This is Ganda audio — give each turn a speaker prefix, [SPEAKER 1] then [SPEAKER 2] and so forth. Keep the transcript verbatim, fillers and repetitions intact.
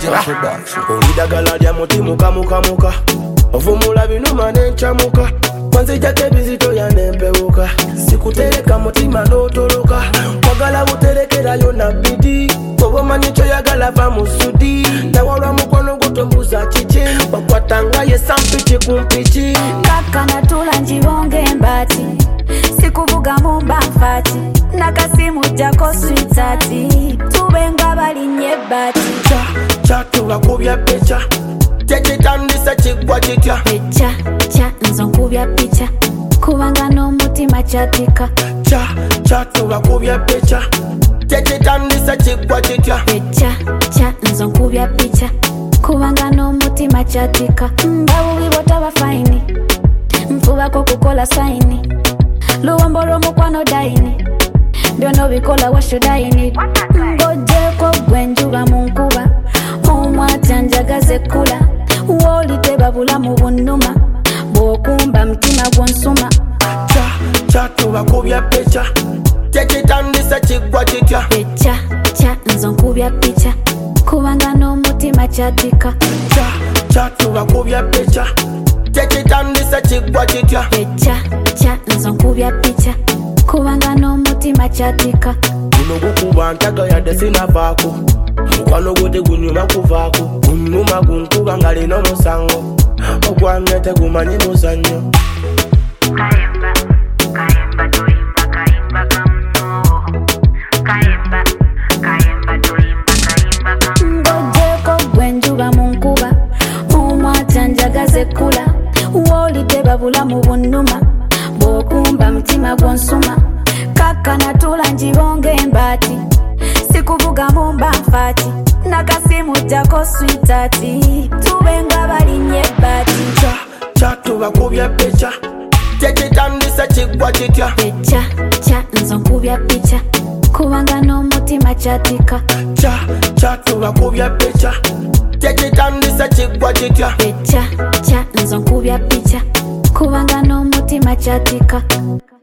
[SPEAKER 1] Olidagala lya mutima kamukamuka ovumula binuma nenchamuka kwanzijako ebizito yanempewuka sikutereka mutima n'otoloka wagala buterekerayo na bidi obomanyi kyoyagala va mu sudi nawalwa mukono gutombuza kiki bakwatanga ye sampiki kumpiki
[SPEAKER 2] kakana tula njibonge mbati sikuvuga mumba mfati nakasimu jako switati tubenga balinye bati
[SPEAKER 1] cha cha tubakubya pecha tekitandisa kigwa kitya
[SPEAKER 2] pecha cha nzo nkubya picha kubanga n'omutima kyatika
[SPEAKER 1] cha cha tubakubya pecha tekitandisa kigwa kitya
[SPEAKER 2] pecha cha nzo nkubya picha kubanga n'omutima kyatika mbabubi botaba faini nfubako kukola saini luwombo lw'omukwano daini byonna bikola washudaini ngojeko gwenjuba mu nkuba omwata njagaze kula woliteba bulamu bunnuma bw'okumba mutima gw'onsuma
[SPEAKER 1] cha cha tubakubya pecha tekitandisa kigwa kitya
[SPEAKER 2] pecha cha nzo nkubya picha kubanga n'omutima kyatika
[SPEAKER 1] cha cha tubakubya pecha tekitandisa kigwa kitya
[SPEAKER 2] pecha cha nzo nkubya picha kubanga n'omutima kyatika
[SPEAKER 1] guno gukuba ntaga yadde sinavaako mukwano gwo tegunyuma kuvaako gunnuma gunkuba nga lina omusango ogwange tegumanyi muzannyo
[SPEAKER 3] Kayemba, kayemba toyimba, kayimba kamuno. Kayemba, kayemba toyimba, kayimba kamuno.
[SPEAKER 2] ngojeko gwenjuba mu nkuba omwata njagaze kula woliteba bulamu bunnuma bw'okumba mutima gw'onsuma kakana tula njibonge mbati sikuvuga mumba mfati nakasimu jako switati tubenga balinye bati
[SPEAKER 1] cha cha tubakubya pecha tekitandisa kigwa kitya
[SPEAKER 2] pecha cha nzo nkubya picha kubanga n'omutima kyatika
[SPEAKER 1] cha cha tubakubya pecha tekitandisa kigwa kitya
[SPEAKER 2] pecha cha nzo nkubya picha kubanga n'omutima kyatika